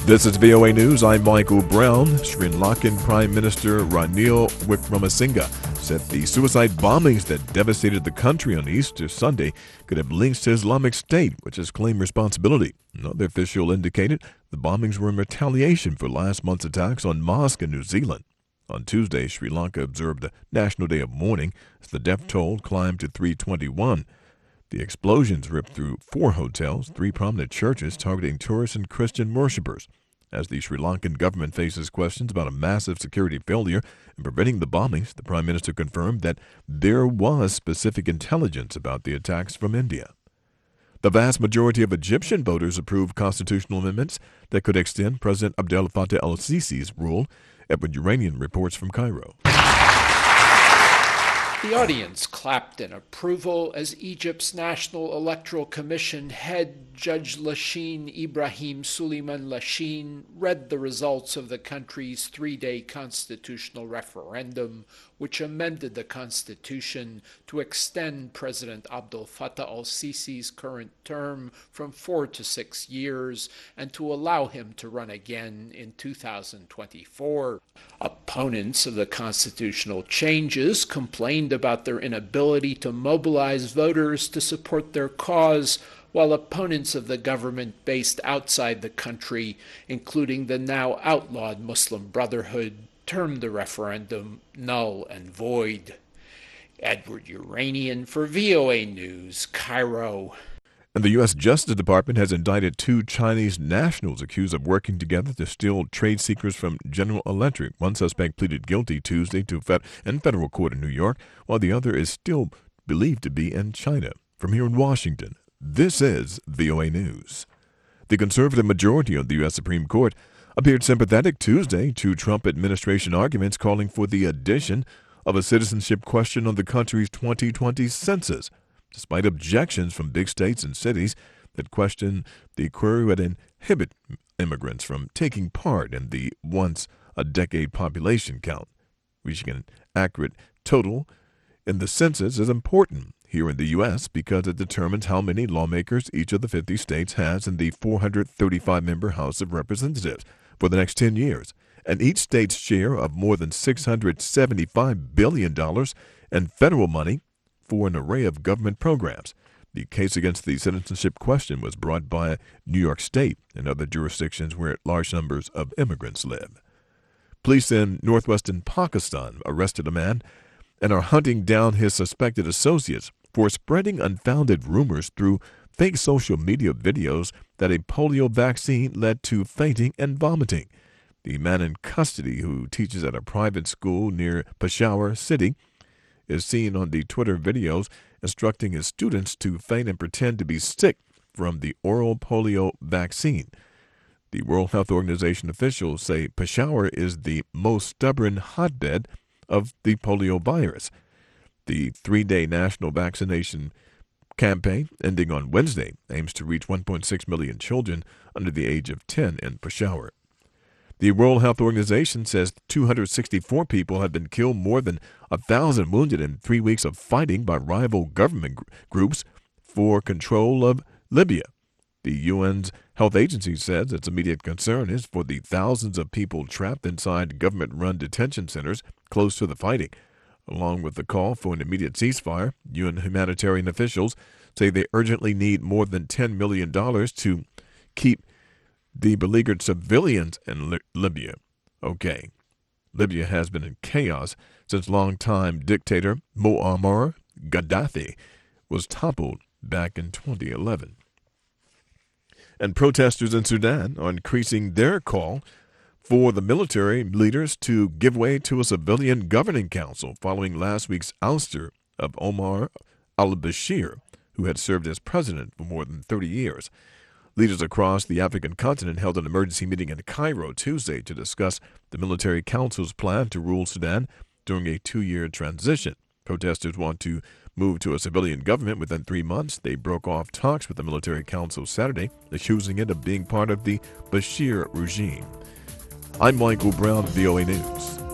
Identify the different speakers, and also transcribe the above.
Speaker 1: This is VOA News. I'm Michael Brown. Sri Lankan Prime Minister Ranil Wickremesinghe said the suicide bombings that devastated the country on Easter Sunday could have links to Islamic State, which has claimed responsibility. Another official indicated the bombings were in retaliation for last month's attacks on mosques in New Zealand. On Tuesday, Sri Lanka observed a national day of mourning as the death toll climbed to 321. The explosions ripped through 4 hotels, 3 prominent churches targeting tourists and Christian worshippers. As the Sri Lankan government faces questions about a massive security failure in preventing the bombings, the Prime Minister confirmed that there was specific intelligence about the attacks from India. The vast majority of Egyptian voters approved constitutional amendments that could extend President Abdel Fattah el-Sisi's rule. Edward Uranian reports from Cairo.
Speaker 2: The audience clapped in approval as Egypt's National Electoral Commission head Judge Lashin Ibrahim Suleiman Lashin read the results of the country's 3-day constitutional referendum, which amended the constitution to extend President Abdel Fattah el-Sisi's current term from 4 to 6 years and to allow him to run again in 2024. Opponents of the constitutional changes complained about their inability to mobilize voters to support their cause, while opponents of the government based outside the country, including the now outlawed Muslim Brotherhood, termed the referendum null and void. Edward Uranian for VOA News, Cairo.
Speaker 1: And the U.S. Justice Department has indicted 2 Chinese nationals accused of working together to steal trade secrets from General Electric. One suspect pleaded guilty Tuesday to federal court in New York, while the other is still believed to be in China. From here in Washington, this is VOA News. The conservative majority of the U.S. Supreme Court appeared sympathetic Tuesday to Trump administration arguments calling for the addition of a citizenship question on the country's 2020 census, despite objections from big states and cities that question the query would inhibit immigrants from taking part in the once-a-decade population count. Reaching an accurate total in the census is important here in the U.S. because it determines how many lawmakers each of the 50 states has in the 435-member House of Representatives for the next 10 years, and each state's share of more than $675 billion in federal money for an array of government programs. The case against the citizenship question was brought by New York State and other jurisdictions where large numbers of immigrants live. Police in northwestern Pakistan arrested a man and are hunting down his suspected associates for spreading unfounded rumors through fake social media videos that a polio vaccine led to fainting and vomiting. The man in custody, who teaches at a private school near Peshawar City, is seen on the Twitter videos instructing his students to faint and pretend to be sick from the oral polio vaccine. The World Health Organization officials say Peshawar is the most stubborn hotbed of the polio virus. The 3-day national vaccination campaign, ending on Wednesday, aims to reach 1.6 million children under the age of 10 in Peshawar. The World Health Organization says 264 people have been killed, more than 1,000 wounded in 3 weeks of fighting by rival government groups for control of Libya. The UN's health agency says its immediate concern is for the thousands of people trapped inside government-run detention centers close to the fighting. Along with the call for an immediate ceasefire, UN humanitarian officials say they urgently need more than $10 million to keep the beleaguered civilians in Libya. Okay, Libya has been in chaos since longtime dictator Muammar Gaddafi was toppled back in 2011. And protesters in Sudan are increasing their call for the military leaders to give way to a civilian governing council following last week's ouster of Omar al-Bashir, who had served as president for more than 30 years. Leaders across the African continent held an emergency meeting in Cairo Tuesday to discuss the military council's plan to rule Sudan during a 2-year transition. Protesters want to move to a civilian government within 3 months. They broke off talks with the military council Saturday, accusing it of being part of the Bashir regime. I'm Michael Brown, VOA News.